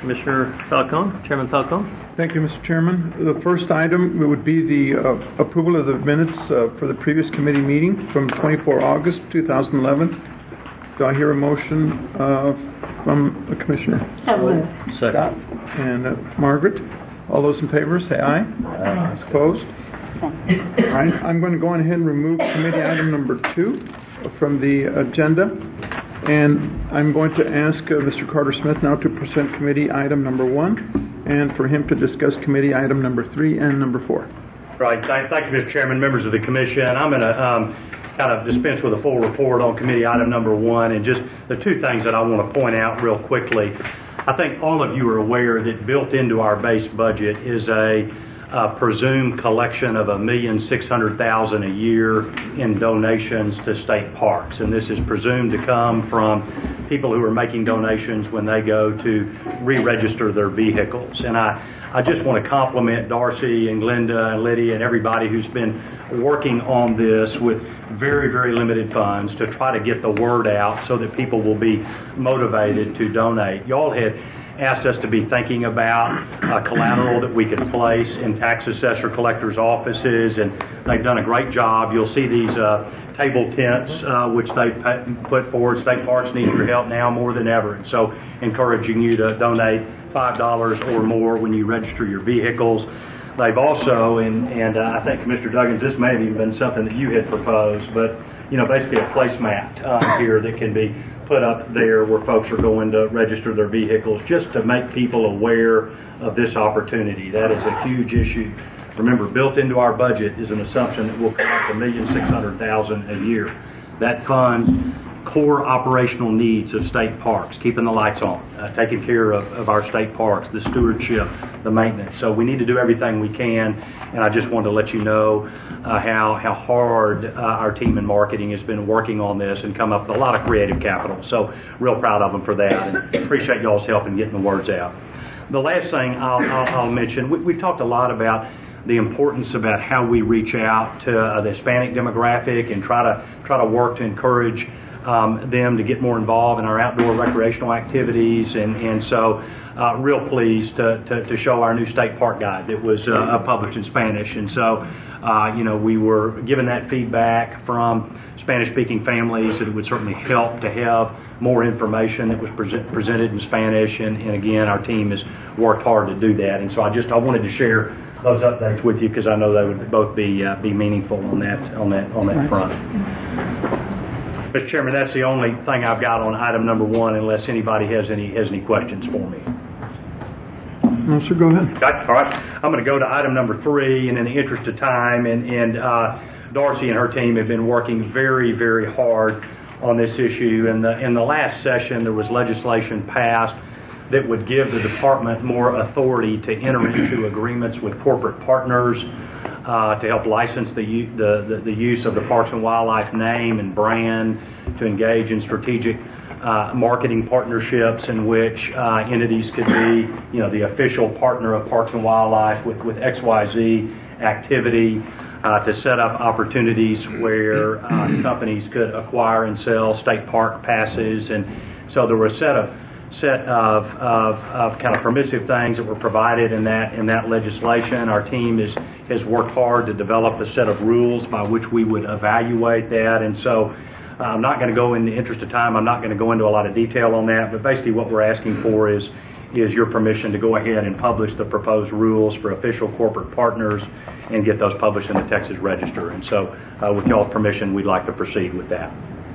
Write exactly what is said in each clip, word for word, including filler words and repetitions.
Commissioner Falcone, Chairman Falcone. Thank you, Mister Chairman. The first item would be the uh, approval of the minutes uh, for the previous committee meeting from twenty-fourth of August two thousand eleven. Do I hear a motion uh, from the Commissioner? So Scott and uh, Margaret. All those in favor say aye. Aye. Opposed? All right. I'm going to go on ahead and remove committee item number two from the agenda. And I'm going to ask uh, Mister Carter Smith now to present committee item number one and for him to discuss committee item number three and number four. Right. Thank you, Mister Chairman, members of the Commission. I'm going to um, kind of dispense with a full report on committee item number one, and just the two things that I want to point out real quickly. I think all of you are aware that built into our base budget is a Uh, presumed collection of a million six hundred thousand a year in donations to state parks, and this is presumed to come from people who are making donations when they go to re-register their vehicles. And I, I just want to compliment Darcy and Glenda and Lydia and everybody who's been working on this with very, very limited funds to try to get the word out so that people will be motivated to donate. Y'all had asked us to be thinking about uh, collateral that we could place in tax assessor collectors' offices, and they've done a great job. You'll see these uh, table tents, uh, which they've put forward. State Parks need your help now more than ever, and so encouraging you to donate five dollars or more when you register your vehicles. They've also, and, and uh, I think, Mister Duggins, this may have even been something that you had proposed, but, you know, basically a placemat uh, here that can be put up there where folks are going to register their vehicles, just to make people aware of this opportunity. That is a huge issue. Remember, built into our budget is an assumption that we'll collect a million six hundred thousand a year. That funds core operational needs of state parks, keeping the lights on, uh, taking care of, of our state parks, the stewardship, the maintenance. So we need to do everything we can, and I just wanted to let you know uh, how how hard uh, our team in marketing has been working on this and come up with a lot of creative capital. So real proud of them for that, and appreciate y'all's help in getting the words out. The last thing I'll, I'll, I'll mention, we, we've talked a lot about the importance about how we reach out to uh, the Hispanic demographic and try to try to work to encourage Um, them to get more involved in our outdoor recreational activities, and, and so uh, real pleased to, to, to show our new state park guide that was uh, published in Spanish. And so, uh, you know, we were given that feedback from Spanish-speaking families that it would certainly help to have more information that was present, presented in Spanish. And, and again, our team has worked hard to do that. And so I just I wanted to share those updates with you because I know they would both be uh, be meaningful on that on that on that front. Mister Chairman, that's the only thing I've got on item number one, unless anybody has any has any questions for me. No, sir, go ahead. Okay, all right. I'm going to go to item number three, and in the interest of time, and, and uh, Darcy and her team have been working very, very hard on this issue. In the, in the last session, there was legislation passed that would give the department more authority to enter into agreements with corporate partners Uh, to help license the, the, the, the use of the Parks and Wildlife name and brand, to engage in strategic uh, marketing partnerships in which uh, entities could be, you know, the official partner of Parks and Wildlife with, with X Y Z activity, uh, to set up opportunities where uh, companies could acquire and sell state park passes. And so there were a set of set of, of, of kind of permissive things that were provided in that in that legislation. Our team is, has worked hard to develop a set of rules by which we would evaluate that. And so uh, I'm not going to go, in the interest of time, I'm not going to go into a lot of detail on that, but basically what we're asking for is is your permission to go ahead and publish the proposed rules for official corporate partners and get those published in the Texas Register. And so uh, with y'all's permission, we'd like to proceed with that.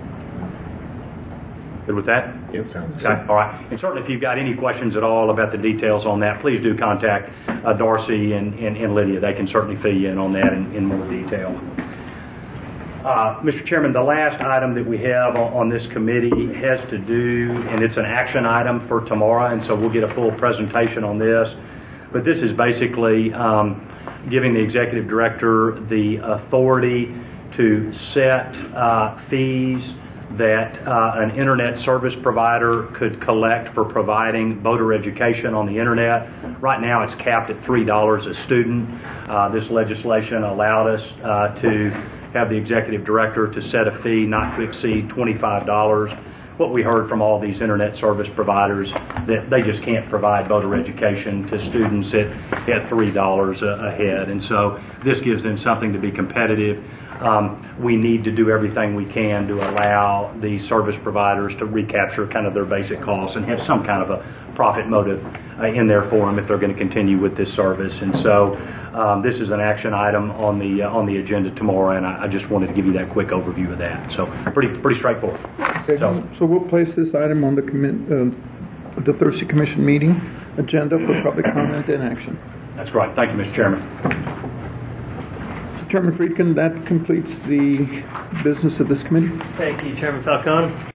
Good with that? Yep, sounds okay. good. All right. And certainly if you've got any questions at all about the details on that, please do contact uh, Darcy and, and, and Lydia. They can certainly fill you in on that in, in more detail. Uh, Mister Chairman, the last item that we have on, on this committee has to do, and it's an action item for tomorrow, and so we'll get a full presentation on this. But this is basically um, giving the executive director the authority to set uh, fees that uh, an internet service provider could collect for providing voter education on the internet. Right now it's capped at three dollars a student. Uh, this legislation allowed us uh, to have the executive director to set a fee not to exceed twenty-five dollars what we heard from all these internet service providers, that they just can't provide voter education to students at, at three dollars a, a head. And so this gives them something to be competitive. Um, we need to do everything we can to allow the service providers to recapture kind of their basic costs and have some kind of a profit motive uh, in there for them if they're going to continue with this service. And so um, this is an action item on the uh, on the agenda tomorrow, and I, I just wanted to give you that quick overview of that. So pretty pretty straightforward. Okay, so, so we'll place this item on the commi- uh, the Thursday Commission meeting agenda for public comment and action. That's right. Thank you, Mister Chairman. Chairman Friedkin, that completes the business of this committee. Thank you, Chairman Falcone.